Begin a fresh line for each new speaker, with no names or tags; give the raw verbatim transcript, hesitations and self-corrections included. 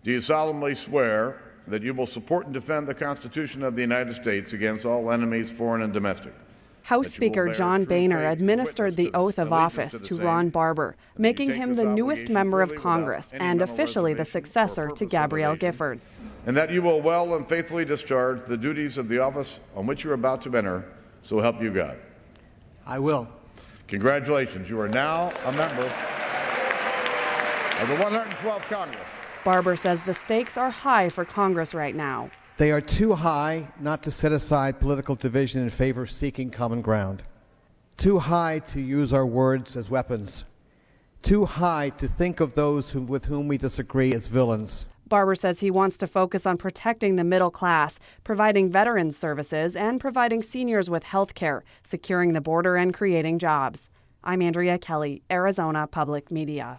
Do you solemnly swear that you will support and defend the Constitution of the United States against all enemies, foreign and domestic?
House Speaker John Boehner administered the oath of office to Ron Barber, making him the newest member of Congress and officially the successor to Gabrielle Giffords.
And that you will well and faithfully discharge the duties of the office on which you are about to enter, so help you God.
I will.
Congratulations. You are now a member of the one hundred twelfth Congress.
Barber says the stakes are high for Congress right now.
They are too high not to set aside political division in favor of seeking common ground. Too high to use our words as weapons. Too high to think of those whom, with whom we disagree as villains.
Barber says he wants to focus on protecting the middle class, providing veterans services, and providing seniors with health care, securing the border and creating jobs. I'm Andrea Kelly, Arizona Public Media.